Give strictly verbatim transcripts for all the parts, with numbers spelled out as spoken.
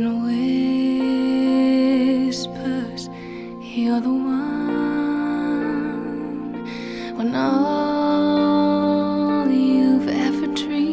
in whispers, you're the one. When all you've ever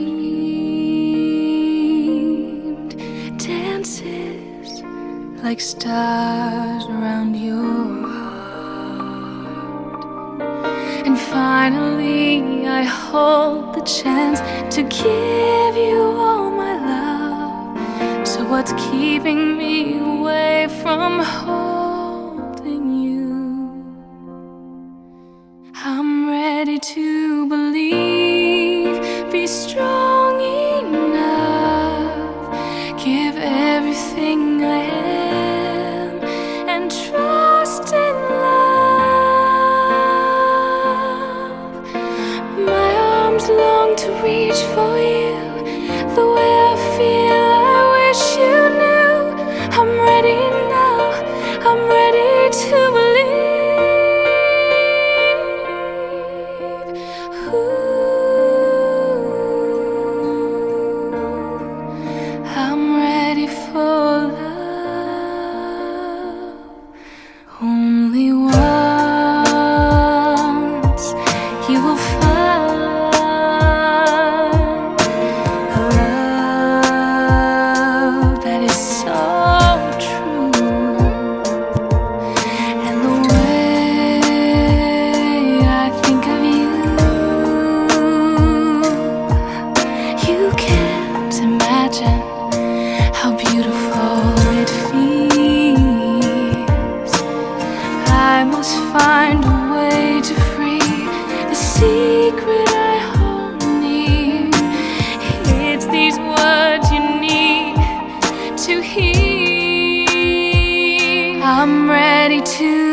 dreamed dances like stars around your heart. And finally I hold the chance to give you all my love. So what's keeping me away from holding you? I'm ready to believe, be strong enough, give everything I am, and trust in love. My arms long to reach for you, the way I feel I wish you knew. I'm ready now, I'm ready to believe. Ooh, I'm ready for love. Only once you will find a love that is so true. And the way I think of you, you can't imagine how beautiful it feels. I must find a way to free the secret I hold near. It's these words you need to hear. I'm ready to